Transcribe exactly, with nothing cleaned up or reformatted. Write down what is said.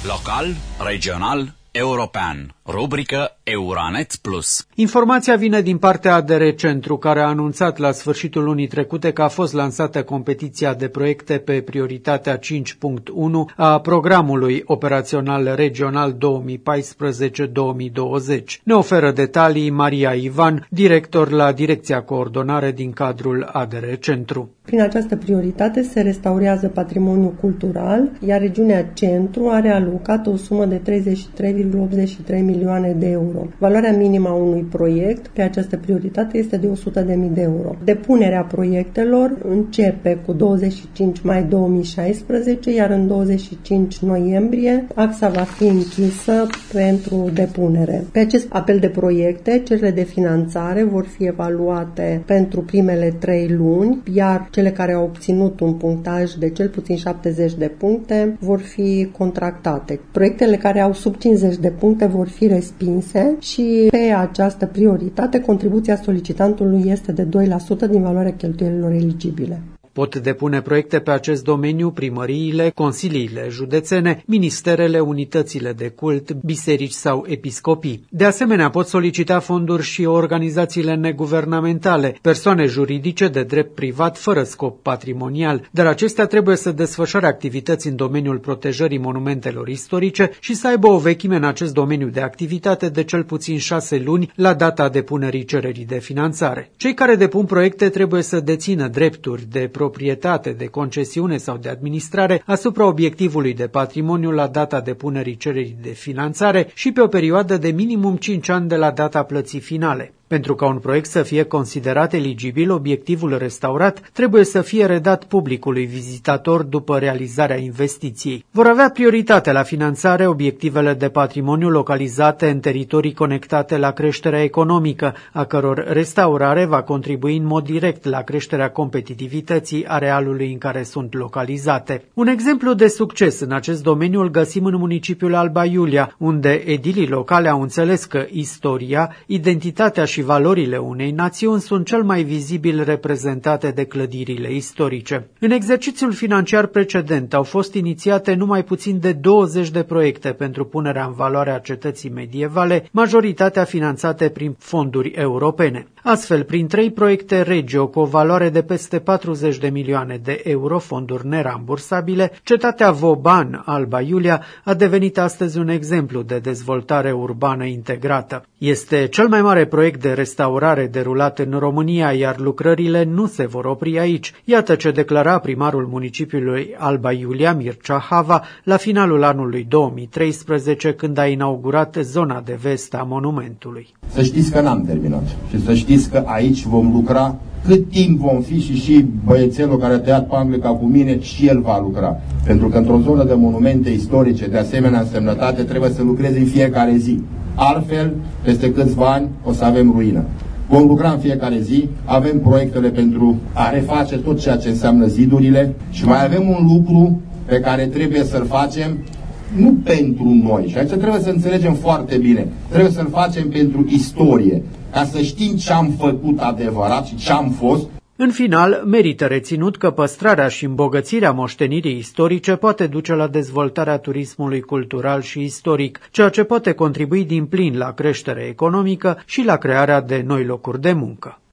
Local, regional, european. Rubrică Euranet Plus. Informația vine din partea A D R Centru, care a anunțat la sfârșitul lunii trecute că a fost lansată competiția de proiecte pe prioritatea cinci punct unu a programului operațional regional două mii paisprezece două mii douăzeci. Ne oferă detalii Maria Ivan, director la Direcția Coordonare din cadrul A D R Centru. Prin această prioritate se restaurează patrimoniul cultural, iar regiunea Centru are alocat o sumă de treizeci și trei virgulă optzeci și trei milioane de euro. Valoarea minimă a unui proiect pe această prioritate este de o sută de mii de euro. Depunerea proiectelor începe cu douăzeci și cinci mai două mii șaisprezece, iar în douăzeci și cinci noiembrie axa va fi închisă pentru depunere. Pe acest apel de proiecte, cererile de finanțare vor fi evaluate pentru primele trei luni, iar cele care au obținut un punctaj de cel puțin șaptezeci de puncte vor fi contractate. Proiectele care au sub cincizeci de puncte vor fi respinse și pe această prioritate contribuția solicitantului este de doi la sută din valoarea cheltuielilor eligibile. Pot depune proiecte pe acest domeniu primăriile, consiliile județene, ministerele, unitățile de cult, biserici sau episcopii. De asemenea, pot solicita fonduri și organizațiile neguvernamentale, persoane juridice de drept privat fără scop patrimonial, dar acestea trebuie să desfășoare activități în domeniul protejării monumentelor istorice și să aibă o vechime în acest domeniu de activitate de cel puțin șase luni la data depunerii cererii de finanțare. Cei care depun proiecte trebuie să dețină drepturi de proprietate, de concesiune sau de administrare asupra obiectivului de patrimoniu la data depunerii cererii de finanțare și pe o perioadă de minimum cinci ani de la data plății finale. Pentru ca un proiect să fie considerat eligibil, obiectivul restaurat trebuie să fie redat publicului vizitator după realizarea investiției. Vor avea prioritate la finanțare obiectivele de patrimoniu localizate în teritorii conectate la creșterea economică, a căror restaurare va contribui în mod direct la creșterea competitivității arealului în care sunt localizate. Un exemplu de succes în acest domeniu îl găsim în municipiul Alba Iulia, unde edilii locale au înțeles că istoria, identitatea și valorile unei națiuni sunt cel mai vizibil reprezentate de clădirile istorice. În exercițiul financiar precedent au fost inițiate numai puțin de douăzeci de proiecte pentru punerea în valoare a cetății medievale, majoritatea finanțate prin fonduri europene. Astfel, prin trei proiecte regio cu o valoare de peste patruzeci de milioane de euro, fonduri nerambursabile, cetatea Voban, Alba Iulia, a devenit astăzi un exemplu de dezvoltare urbană integrată. Este cel mai mare proiect de restaurare derulat în România, iar lucrările nu se vor opri aici. Iată ce declara primarul municipiului Alba Iulia, Mircea Hava, la finalul anului două mii treisprezece, când a inaugurat zona de vest a monumentului. Să știți că n-am terminat și să știți că aici vom lucra cât timp vom fi și și băiețelul care a tăiat panglica cu mine și el va lucra. Pentru că într-o zonă de monumente istorice de asemenea însemnătate trebuie să lucrezi în fiecare zi. Altfel, peste câțiva ani o să avem ruină. Vom lucra în fiecare zi, avem proiectele pentru a reface tot ceea ce înseamnă zidurile și mai avem un lucru pe care trebuie să-l facem nu pentru noi. Și aici trebuie să înțelegem foarte bine. Trebuie să-l facem pentru istorie, ca să știm ce am făcut adevărat și ce am fost. În final, merită reținut că păstrarea și îmbogățirea moștenirii istorice poate duce la dezvoltarea turismului cultural și istoric, ceea ce poate contribui din plin la creșterea economică și la crearea de noi locuri de muncă.